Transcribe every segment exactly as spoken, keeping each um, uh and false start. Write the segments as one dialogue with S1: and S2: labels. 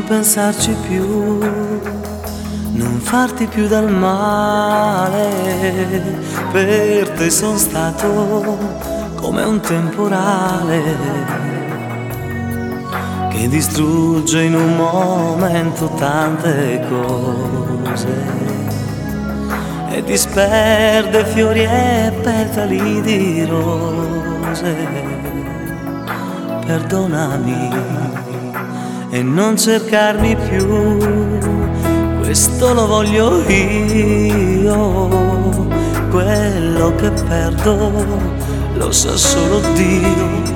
S1: pensarci più, non farti più del male. Per te son stato come un temporale che distrugge in un momento tante cose e disperde fiori e petali di rose. Perdonami e non cercarmi più, questo lo voglio io. Quello che perdo lo sa solo Dio.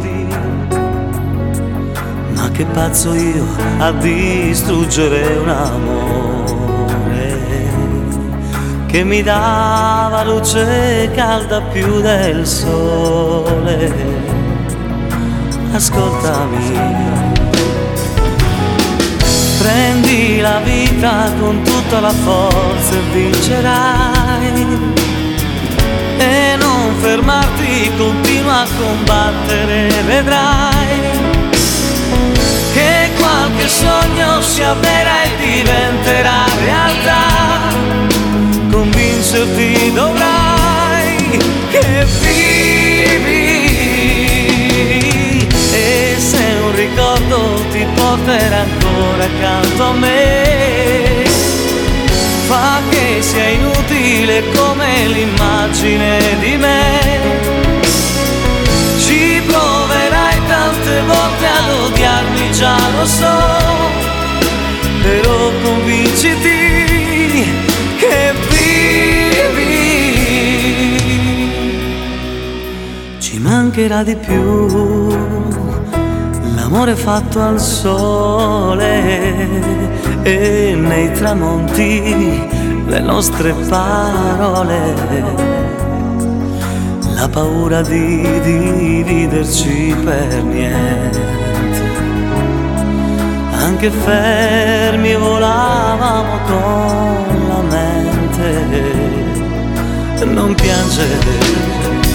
S1: Ma che pazzo io a distruggere un amore che mi dava luce calda più del sole. Ascoltami, prendi la vita con tutta la forza e vincerai. E non fermarti, continua a combattere, vedrai che qualche sogno si avvera e diventerà realtà. Convincerti dovrai che vivi, e se un ricordo ti porterà ancora accanto a me, fa che sia inutile come l'immagine di me. Ci proverai tante volte ad odiarmi, già lo so, però convinciti che vivi. Ci mancherà di più l'amore fatto al sole e nei tramonti le nostre parole, la paura di dividerci per niente. Anche fermi volavamo con la mente. Non piangere,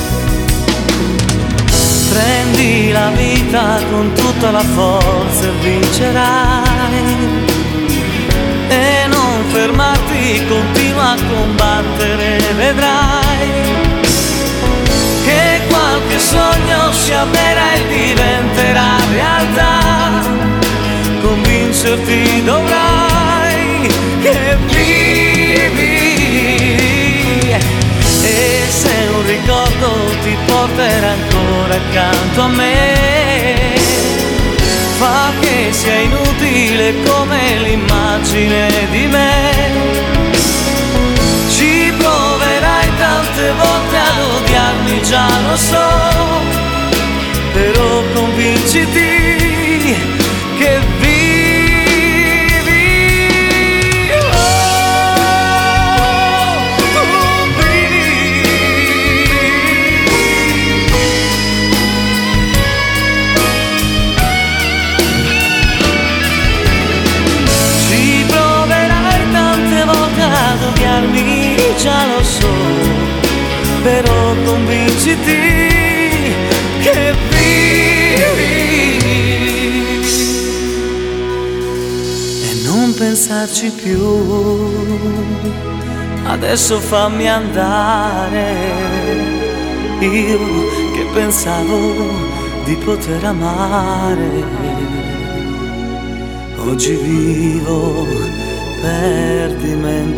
S1: prendi la vita con tutta la forza e vincerai. E non fermarti, continua a combattere, vedrai che qualche sogno si avvera e diventerà realtà. Convincerti dovrai che vivi, e se un ricordo ti porterà ancora accanto a me, fa che sia inutile come l'immagine di me. Ci proverai tante volte ad odiarmi, già lo so, però convinciti che vivi. Già lo so, però convinciti che vivi. E non pensarci più, adesso fammi andare. Io che pensavo di poter amare, oggi vivo per dimenticare.